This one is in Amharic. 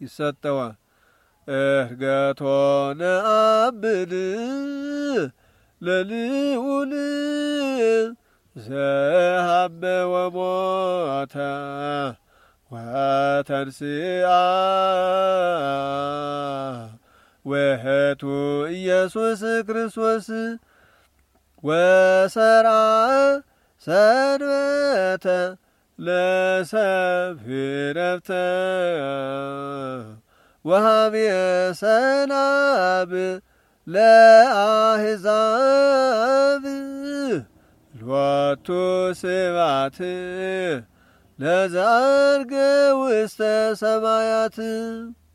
ይሰጠዋል። እርገቶነ አብድ ለልዑል ዘሃበ ወሞተ ወተንሥአ ውእቱ ኢየሱስ ክርስቶስ ወሰርዐ ሰንበተ ለሰብእ ዕረፍተ ወሀብየ ሰላም ለአሕዛብ ሎቱ ስብሐት ለዘዐርገ ውስተ ሰማያት